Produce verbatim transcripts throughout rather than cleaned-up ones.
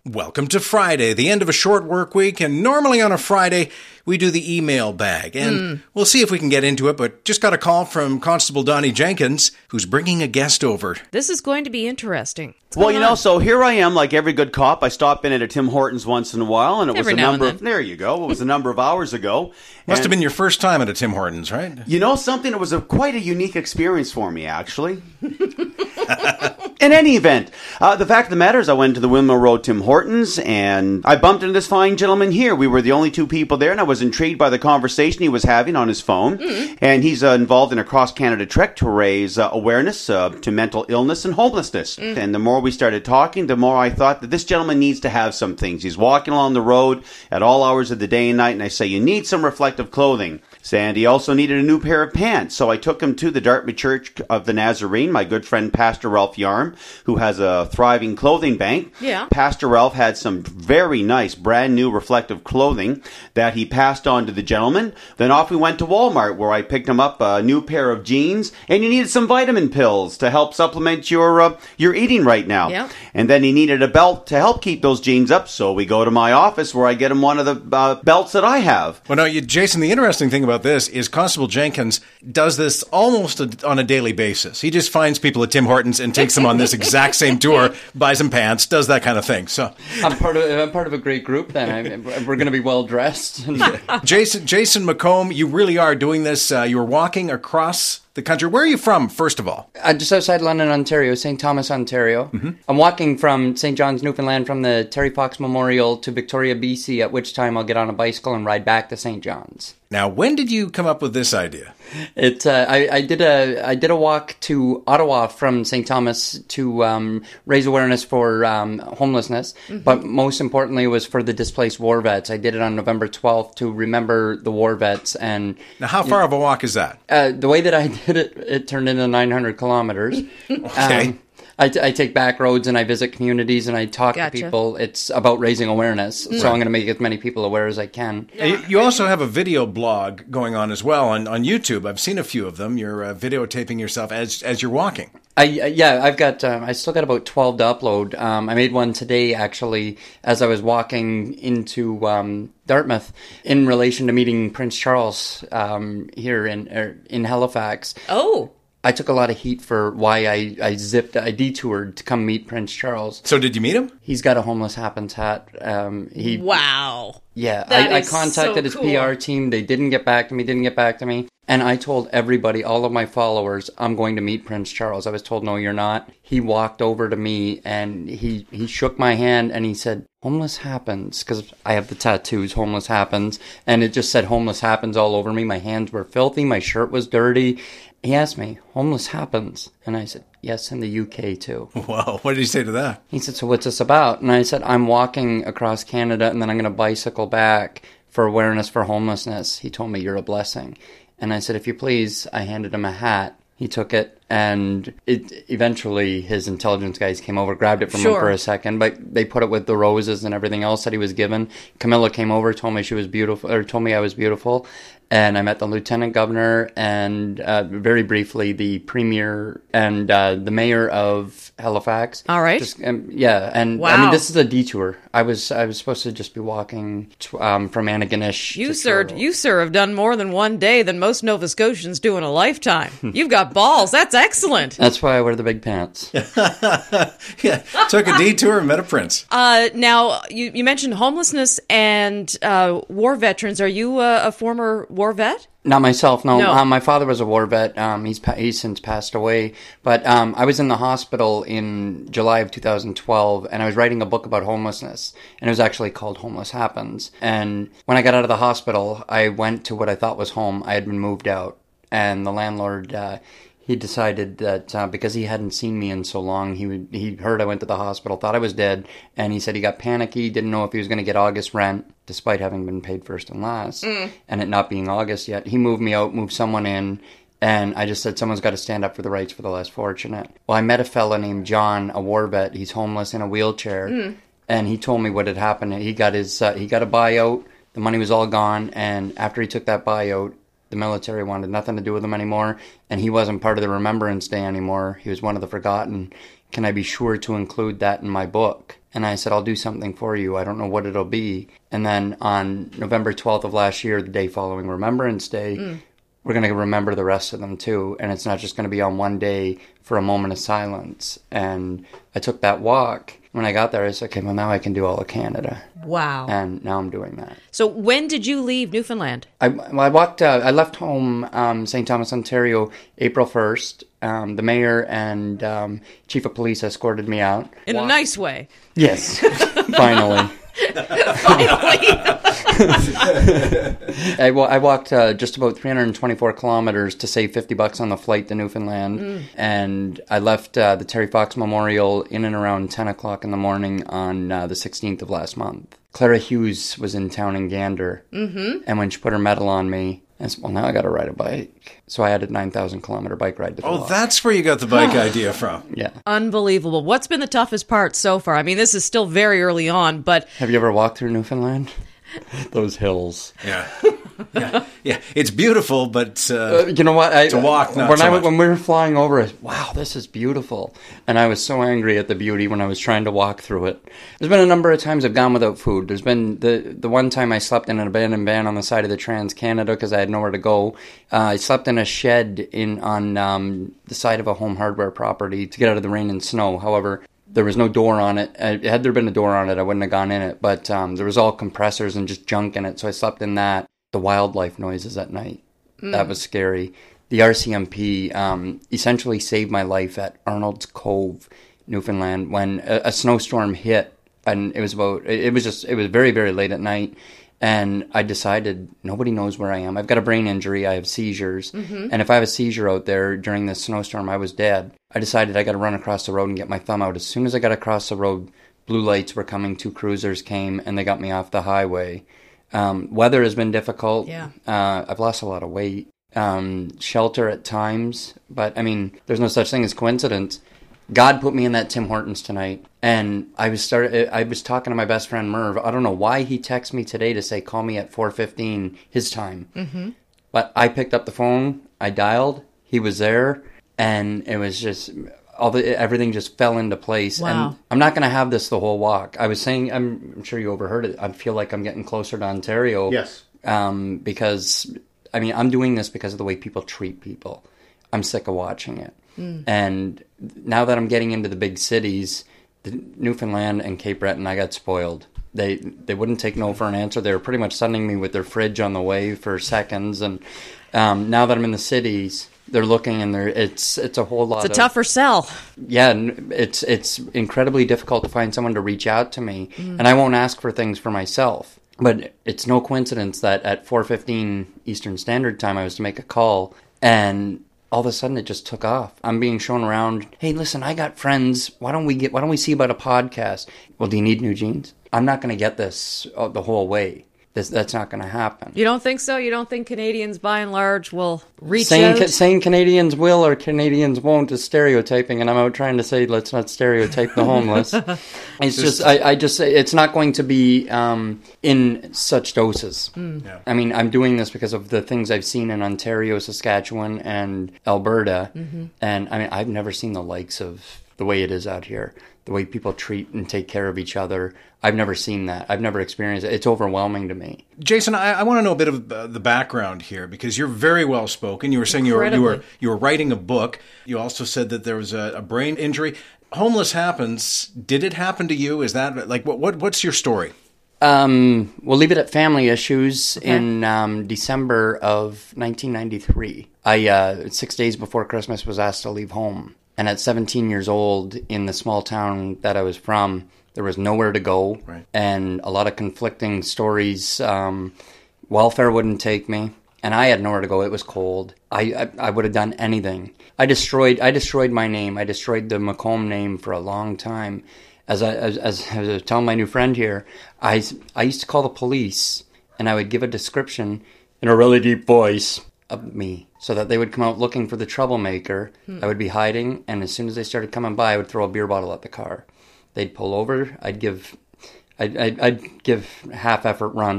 Welcome to Friday, the end of a short work week, and normally on a Friday, we do the email bag, and mm. we'll see if we can get into it, but just got a call from Constable Donnie Jenkins, who's bringing a guest over. This is going to be interesting. What's well, you know, on? so here I am, like every good cop. I stop in at a Tim Hortons once in a while, and it every was a now number and of, there you go, it was a number of hours ago. Must and, have been your first time at a Tim Hortons, right? You know something? It was a quite a unique experience for me, actually. In any event, uh, the fact of the matter is I went to the Windmill Road Tim Hortons, and I bumped into this fine gentleman here. We were the only two people there, and I was intrigued by the conversation he was having on his phone. Mm-hmm. And he's uh, involved in a cross-Canada trek to raise uh, awareness uh, to mental illness and homelessness. Mm. And the more we started talking, the more I thought that this gentleman needs to have some things. He's walking along the road at all hours of the day and night, and I say, you need some reflective clothing. And he also needed a new pair of pants. So I took him to the Dartmouth Church of the Nazarene, my good friend Pastor Ralph Yarm, who has a thriving clothing bank. Yeah. Pastor Ralph had some very nice, brand new reflective clothing that he passed on to the gentleman. Then off we went to Walmart, where I picked him up a new pair of jeans, and he needed some vitamin pills to help supplement your uh, your eating right now. Yeah. And then he needed a belt to help keep those jeans up, so we go to my office where I get him one of the uh, belts that I have. Well, now, you, Jason, the interesting thing about this is Constable Jenkins does this almost a, on a daily basis. He just finds people at Tim Hortons and takes them on this exact same tour, buys them pants, does that kind of thing. So I'm part of I'm part of a great group. Then I'm, we're going to be well dressed. Jason Jason McComb, you really are doing this. Uh, you were walking across the country. Where are you from, first of all? Uh, just outside London, Ontario, Saint Thomas, Ontario. Mm-hmm. I'm walking from Saint John's, Newfoundland, from the Terry Fox Memorial to Victoria, B C, at which time I'll get on a bicycle and ride back to Saint John's. Now, when did you come up with this idea? It uh, I, I did a I did a walk to Ottawa from Saint Thomas to um, raise awareness for um, homelessness, mm-hmm. but most importantly was for the displaced war vets. I did it on November twelfth to remember the war vets. And now, how far it, of a walk is that? Uh, the way that I did it, it turned into nine hundred kilometers. Okay. Um, I, t- I take back roads and I visit communities and I talk Gotcha. to people. It's about raising awareness. Mm. So I'm going to make as many people aware as I can. Yeah. You, you also have a video blog going on as well on, on YouTube. I've seen a few of them. You're uh, videotaping yourself as as you're walking. I, yeah, I've got, um, I still got about twelve to upload. Um, I made one today, actually, as I was walking into um, Dartmouth in relation to meeting Prince Charles um, here in er, in Halifax. Oh. I took a lot of heat for why I, I zipped, I detoured to come meet Prince Charles. So did you meet him? He's got a Homeless Happens hat. Um, he, wow. Yeah, That I, I is contacted so his cool. P R team. They didn't get back to me, didn't get back to me. And I told everybody, all of my followers, I'm going to meet Prince Charles. I was told, no, you're not. He walked over to me and he, he shook my hand and he said, Homeless Happens, because I have the tattoos, Homeless Happens. And it just said Homeless Happens all over me. My hands were filthy. My shirt was dirty. He asked me, Homeless Happens? And I said, yes, in the U K too. Wow, what did he say to that? He said, so what's this about? And I said, I'm walking across Canada and then I'm going to bicycle back for awareness for homelessness. He told me, you're a blessing. And I said, if you please, I handed him a hat. He took it, and it eventually his intelligence guys came over, grabbed it from Sure. him for a second, but they put it with the roses and everything else that he was given. Camilla came over, told me she was beautiful, or told me I was beautiful, and I met the lieutenant governor and uh, very briefly the premier and uh, the mayor of Halifax. All right. Just, um, yeah, and Wow. I mean this is a detour. I was I was supposed to just be walking to, um, from Antigonish. You, to sir, Toronto. you, sir, have done more than one day than most Nova Scotians do in a lifetime. You've got balls. That's excellent. That's why I wear the big pants. Yeah, took a detour and met a prince. Uh, now, you, you mentioned homelessness and uh, war veterans. Are you a, a former war vet? Not myself, no. No. Um, my father was a war vet. Um, he's pa- he's since passed away. But um, I was in the hospital in July of two thousand twelve, and I was writing a book about homelessness, and it was actually called Homeless Happens. And when I got out of the hospital, I went to what I thought was home. I had been moved out, and the landlord, uh, he decided that uh, because he hadn't seen me in so long, he would, he heard I went to the hospital, thought I was dead, and he said he got panicky, didn't know if he was going to get August rent, despite having been paid first and last, mm. and it not being August yet. He moved me out, moved someone in, and I just said, someone's got to stand up for the rights for the less fortunate. Well, I met a fella named John, a war vet. He's homeless in a wheelchair, mm. and he told me what had happened. He got his uh, he got a buyout. The money was all gone, and after he took that buyout, the military wanted nothing to do with him anymore, and he wasn't part of the Remembrance Day anymore. He was one of the forgotten. can I be sure to include that in my book? And I said, I'll do something for you. I don't know what it'll be. And then on November twelfth of last year, the day following Remembrance Day, mm. we're going to remember the rest of them too. And it's not just going to be on one day for a moment of silence. And I took that walk. When I got there, I said, okay, well, now I can do all of Canada. Wow. And now I'm doing that. So when did you leave Newfoundland? I, well, I walked, uh, I left home, um, Saint Thomas, Ontario, April first. Um, the mayor and um, chief of police escorted me out. In walked. a nice way. Yes, finally. Finally. I, I walked uh, just about three hundred twenty-four kilometers to save fifty bucks on the flight to Newfoundland. Mm. And I left uh, the Terry Fox Memorial in and around ten o'clock in the morning on uh, the sixteenth of last month. Clara Hughes was in town in Gander. Mm-hmm. And when she put her medal on me, I said, well, now I got to ride a bike. So I had a nine thousand kilometer bike ride to Oh, walk. That's where you got the bike idea from. Yeah. Unbelievable. What's been the toughest part so far? I mean, this is still very early on, but... Have you ever walked through Newfoundland? Those hills. Yeah. Yeah. Yeah. It's beautiful, but uh, uh, you know what? I, to walk, not when so I much. when we were flying over it, wow, this is beautiful. And I was so angry at the beauty when I was trying to walk through it. There's been a number of times I've gone without food. There's been the the one time I slept in an abandoned van on the side of the Trans-Canada because I had nowhere to go. Uh, I slept in a shed in on um, the side of a home hardware property to get out of the rain and snow. However, there was no door on it. Uh, had there been a door on it, I wouldn't have gone in it. But um, there was all compressors and just junk in it, so I slept in that. The wildlife noises at night, mm. that was scary. The R C M P um, essentially saved my life at Arnold's Cove, Newfoundland, when a, a snowstorm hit. And it was about, it was just, it was very, very late at night. And I decided, nobody knows where I am. I've got a brain injury. I have seizures. Mm-hmm. And if I have a seizure out there during this snowstorm, I was dead. I decided I got to run across the road and get my thumb out. As soon as I got across the road, blue lights were coming. Two cruisers came, and they got me off the highway. Um, weather has been difficult. Yeah. Uh, I've lost a lot of weight. Um, shelter at times. But, I mean, there's no such thing as coincidence. God put me in that Tim Hortons tonight, and I was started. I was talking to my best friend Merv. I don't know why he texted me today to say call me at four fifteen his time, mm-hmm. but I picked up the phone. I dialed. He was there, and it was just all the everything just fell into place. Wow. And I'm not going to have this the whole walk. I was saying, I'm, I'm sure you overheard it. I feel like I'm getting closer to Ontario. Yes, um, because I mean I'm doing this because of the way people treat people. I'm sick of watching it. Mm. And now that I'm getting into the big cities, the Newfoundland and Cape Breton, I got spoiled. They they wouldn't take no for an answer. They were pretty much sending me with their fridge on the way for seconds. And um, now that I'm in the cities, they're looking and they're it's it's a whole lot. It's a of, tougher sell. Yeah, it's it's incredibly difficult to find someone to reach out to me, mm. and I won't ask for things for myself. But it's no coincidence that at four fifteen Eastern Standard Time, I was to make a call and all of a sudden it just took off. I'm being shown around, hey, listen, I got friends. Why don't we get? Why don't we see about a podcast? Well, do you need new jeans? I'm not going to get this uh, the whole way. This, that's not going to happen. You don't think so? You don't think Canadians, by and large, will reach saying, out? Saying Canadians will or Canadians won't is stereotyping, and I'm out trying to say let's not stereotype the homeless. It's just, I, I just say it's not going to be um, in such doses. Mm. Yeah. I mean, I'm doing this because of the things I've seen in Ontario, Saskatchewan, and Alberta, mm-hmm. and I mean, I've never seen the likes of the way it is out here. The way people treat and take care of each other. I've never seen that. I've never experienced it. It's overwhelming to me. Jason, I, I want to know a bit of uh, the background here because you're very well spoken. You were saying you were, you were you were writing a book. You also said that there was a, a brain injury. Homeless happens. Did it happen to you? Is that like what, what what's your story? Um, we'll leave it at family issues. Okay. In um, December of nineteen ninety-three, I uh, six days before Christmas was asked to leave home. And at seventeen years old, in the small town that I was from, there was nowhere to go. Right. And a lot of conflicting stories. Um, welfare wouldn't take me. And I had nowhere to go. It was cold. I, I, I would have done anything. I destroyed I destroyed my name. I destroyed the Macomb name for a long time. As I, as, as, as I was telling my new friend here, I, I used to call the police, and I would give a description in a really deep voice of me, so that they would come out looking for the troublemaker. Hmm. I would be hiding, and as soon as they started coming by, I would throw a beer bottle at the car. They'd pull over. I'd give, I'd, I'd, I'd give half effort run,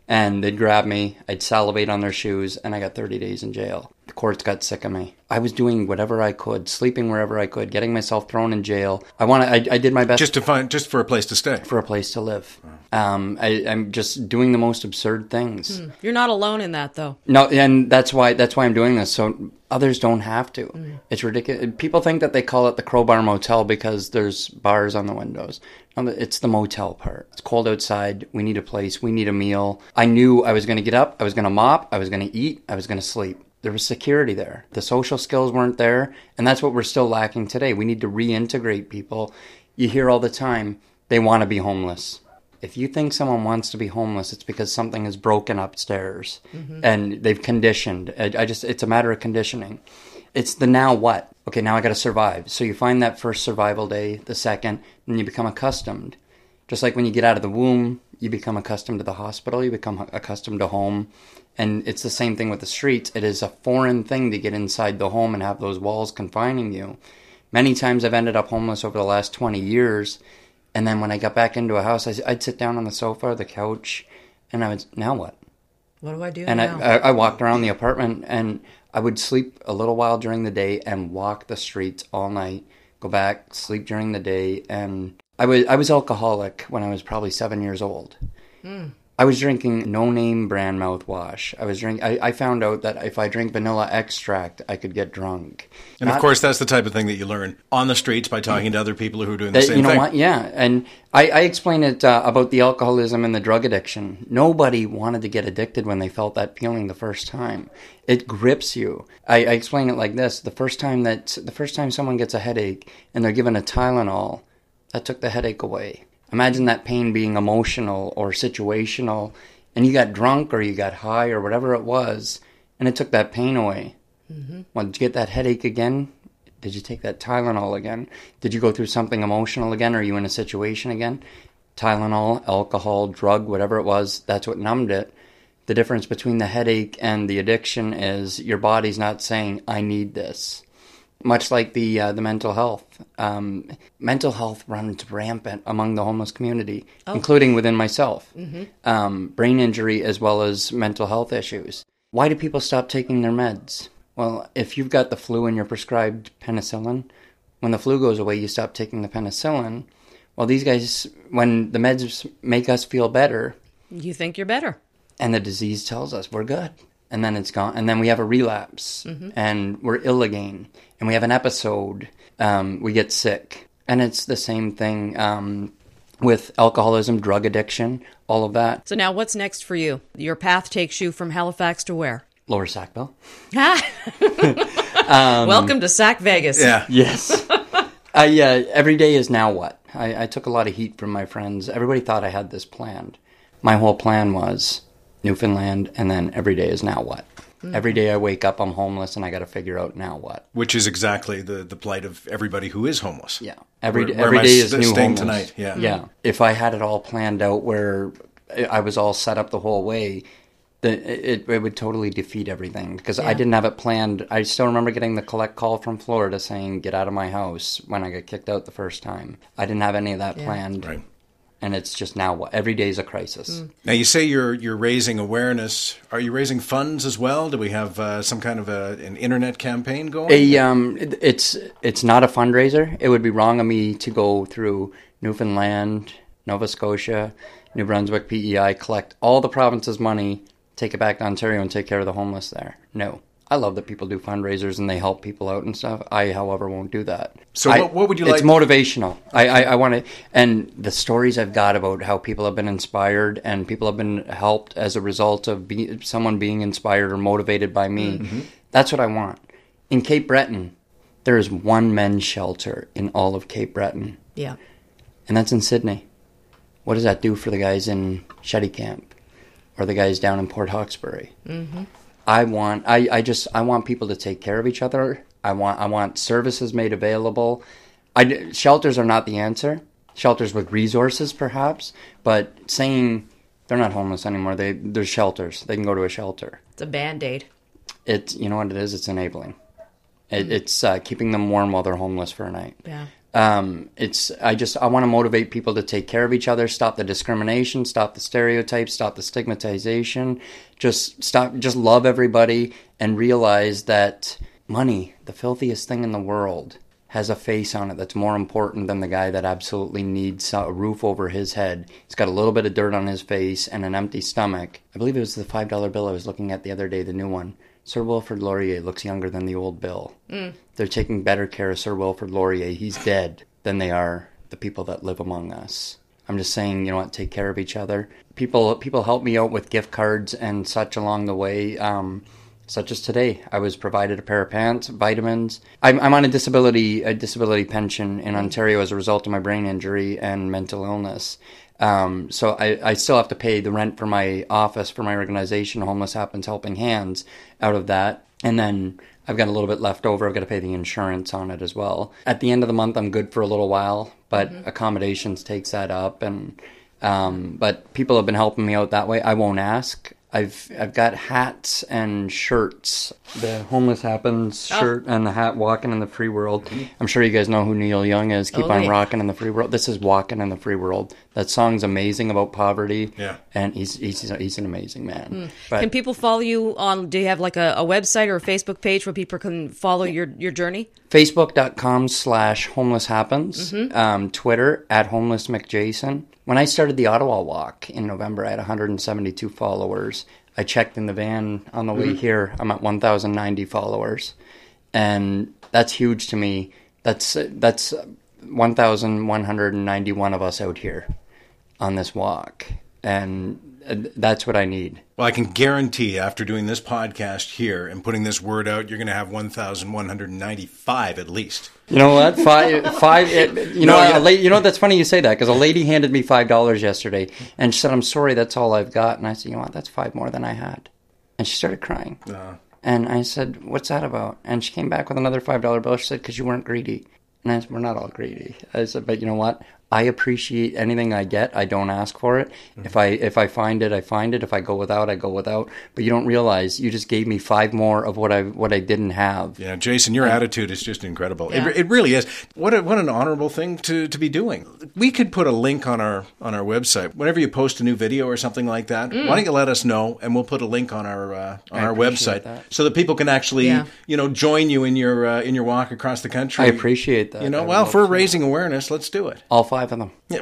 And they'd grab me, I'd salivate on their shoes, and I got thirty days in jail. The courts got sick of me. I was doing whatever I could, sleeping wherever I could, getting myself thrown in jail. I want I, I did my best just to find, just for a place to stay, for a place to live. Um, I, I'm just doing the most absurd things. Hmm. You're not alone in that, though. No, and that's why that's why I'm doing this. So others don't have to. Mm. It's ridiculous. People think that they call it the Crowbar Motel because there's bars on the windows. No, it's the motel part. It's cold outside. We need a place. We need a meal. I knew I was going to get up. I was going to mop. I was going to eat. I was going to sleep. There was security there. The social skills weren't there. And that's what we're still lacking today. We need to reintegrate people. You hear all the time, they want to be homeless. If you think someone wants to be homeless, it's because something is broken upstairs. Mm-hmm. And they've conditioned. I, I just, it's a matter of conditioning. It's the now what? Okay, now I got to survive. So you find that first survival day, the second, and you become accustomed. Just like when you get out of the womb, you become accustomed to the hospital, you become accustomed to home. And it's the same thing with the streets. It is a foreign thing to get inside the home and have those walls confining you. Many times I've ended up homeless over the last twenty years. And then when I got back into a house, I'd sit down on the sofa or the couch, and I would, now what? What do I do and now? I, I walked around the apartment, and I would sleep a little while during the day and walk the streets all night, go back, sleep during the day. And I was I was alcoholic when I was probably seven years old. Mm. I was drinking no-name brand mouthwash. I was drink. I, I found out that if I drink vanilla extract, I could get drunk. And Not, of course, that's the type of thing that you learn on the streets by talking to other people who are doing the that, same thing. You know thing. What? Yeah, and I, I explain it uh, about the alcoholism and the drug addiction. Nobody wanted to get addicted when they felt that feeling the first time. It grips you. I, I explain it like this: the first time that the first time someone gets a headache and they're given a Tylenol, that took the headache away. Imagine that pain being emotional or situational, and you got drunk or you got high or whatever it was, and it took that pain away. Mm-hmm. Well, did you get that headache again? Did you take that Tylenol again? Did you go through something emotional again? Are you in a situation again? Tylenol, alcohol, drug, whatever it was, that's what numbed it. The difference between the headache and the addiction is your body's not saying, I need this. Much like the uh, the mental health. Um, mental health runs rampant among the homeless community, oh. including within myself. Mm-hmm. Um, brain injury as well as mental health issues. Why do people stop taking their meds? Well, if you've got the flu and you're prescribed penicillin, when the flu goes away, you stop taking the penicillin. Well, these guys, when the meds make us feel better... You think you're better. And the disease tells us we're good. And then it's gone. And then we have a relapse. Mm-hmm. And we're ill again. And we have an episode. Um, we get sick. And it's the same thing um, with alcoholism, drug addiction, all of that. So now what's next for you? Your path takes you from Halifax to where? Lower Sackville. um, Welcome to Sack Vegas. Yeah. Yes. I, uh, every day is now what? I, I took a lot of heat from my friends. Everybody thought I had this planned. My whole plan was Newfoundland, and then every day is now what? Mm-hmm. Every day I wake up, I'm homeless, and I got to figure out now what. Which is exactly the, the plight of everybody who is homeless. Yeah. Every, where, every where day is st- new staying homeless. Tonight. Yeah. Yeah. If I had it all planned out where I was all set up the whole way, the, it, it would totally defeat everything because yeah. I didn't have it planned. I still remember getting the collect call from Florida saying, get out of my house when I got kicked out the first time. I didn't have any of that yeah. planned. Right. And it's just now what every day is a crisis. Mm. Now you say you're you're raising awareness. Are you raising funds as well? Do we have uh, some kind of a, an internet campaign going? A, um, it, it's it's not a fundraiser. It would be wrong of me to go through Newfoundland, Nova Scotia, New Brunswick, P E I, collect all the province's money, take it back to Ontario, and take care of the homeless there. No. I love that people do fundraisers and they help people out and stuff. I, however, won't do that. So I, what, what would you it's like? It's motivational. I, I, I want to, and the stories I've got about how people have been inspired and people have been helped as a result of be, someone being inspired or motivated by me. Mm-hmm. That's what I want. In Cape Breton, there is one men's shelter in all of Cape Breton. Yeah. And that's in Sydney. What does that do for the guys in Shetty Camp or the guys down in Port Hawkesbury? Mm-hmm. I want, I, I just, I want people to take care of each other. I want, I want services made available. I, shelters are not the answer. Shelters with resources, perhaps, but saying they're not homeless anymore. They, there's shelters. They can go to a shelter. It's a Band-Aid. It's, you know what it is? It's enabling. It, mm. It's uh, keeping them warm while they're homeless for a night. Yeah. Um, it's I just I want to motivate people to take care of each other, stop the discrimination, stop the stereotypes, stop the stigmatization, just stop, just love everybody, and realize that money, the filthiest thing in the world, has a face on it that's more important than the guy that absolutely needs a roof over his head. He's got a little bit of dirt on his face and an empty stomach. I believe it was the five dollar bill I was looking at the other day, the new one. Sir Wilfrid Laurier looks younger than the old Bill. Mm. They're taking better care of Sir Wilfrid Laurier. He's dead than they are the people that live among us. I'm just saying, you know what, take care of each other. People people help me out with gift cards and such along the way, um, such as today. I was provided a pair of pants, vitamins. I'm, I'm on a disability a disability pension in Ontario as a result of my brain injury and mental illness. Um, so I, I still have to pay the rent for my office, for my organization, Homeless Happens Helping Hands, out of that. And then I've got a little bit left over. I've got to pay the insurance on it as well. At the end of the month, I'm good for a little while, but mm-hmm. accommodations takes that up. And um, but people have been helping me out that way. I won't ask. I've I've got hats and shirts. The Homeless Happens shirt oh. and the hat, Walking in the Free World. I'm sure you guys know who Neil Young is. Keep okay. on rocking in the free world. This is Walking in the Free World. That song's amazing about poverty. Yeah, and he's he's he's an amazing man. Mm. But, can people follow you on? Do you have like a, a website or a Facebook page where people can follow your your journey? Facebook.com slash Homeless Happens. Mm-hmm. Um, Twitter at Homeless McJason. When I started the Ottawa Walk in November, I had one hundred seventy-two followers. I checked in the van on the way mm-hmm. here. I'm at one thousand ninety followers. And that's huge to me. That's that's one thousand one hundred ninety-one of us out here on this walk. And that's what I need. Well, I can guarantee after doing this podcast here and putting this word out, you're going to have one thousand one hundred ninety-five at least. You know what? Five, five. It, you know, no, yeah. a la- you know that's funny you say that, because a lady handed me five dollars yesterday, and she said, "I'm sorry, that's all I've got." And I said, "You know what? That's five more than I had." And she started crying. Uh. And I said, "What's that about?" And she came back with another five dollar bill. She said, "Because you weren't greedy." And I said, "We're not all greedy." I said, "But you know what? I appreciate anything I get. I don't ask for it. Mm-hmm. If I if I find it, I find it. If I go without, I go without. But you don't realize you just gave me five more of what I what I didn't have." Yeah, Jason, your and, attitude is just incredible. Yeah. It, it really is. What a, what an honorable thing to, to be doing. We could put a link on our on our website whenever you post a new video or something like that. Mm. Why don't you let us know, and we'll put a link on our uh, on I our website that. so that people can actually yeah. you know join you in your uh, in your walk across the country. I appreciate that. You know, I well, if we're raising awareness, let's do it. All five of them. Yeah.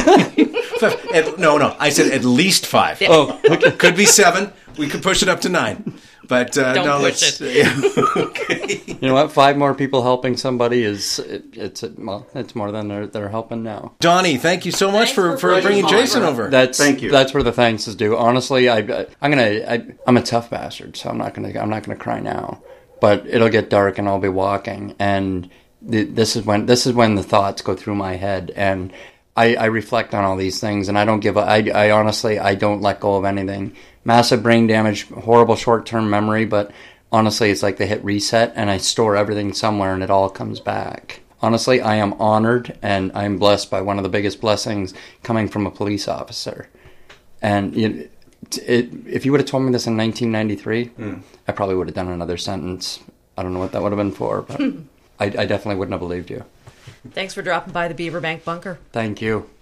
at, no, no. I said at least five. Yeah. Oh, could be seven. We could push it up to nine. But uh, Don't no, push let's. It. Yeah. Okay. You know what? Five more people helping somebody is it, it's well, it's more than they're they're helping now. Donnie, thank you so much for, for, for bringing Jason right. over. That's thank you. That's where the thanks is due. Honestly, I I'm gonna I, I'm a tough bastard, so I'm not gonna I'm not gonna cry now. But it'll get dark and I'll be walking, and th- this is when this is when the thoughts go through my head, and I, I reflect on all these things, and I don't give a, I, I honestly, I don't let go of anything. Massive brain damage, horrible short-term memory, but honestly, it's like they hit reset, and I store everything somewhere, and it all comes back. Honestly, I am honored, and I'm blessed by one of the biggest blessings coming from a police officer. And it, it, if you would have told me this in nineteen ninety-three, mm. I probably would have done another sentence. I don't know what that would have been for, but I, I definitely wouldn't have believed you. Thanks for dropping by the Beaverbank Bunker. Thank you.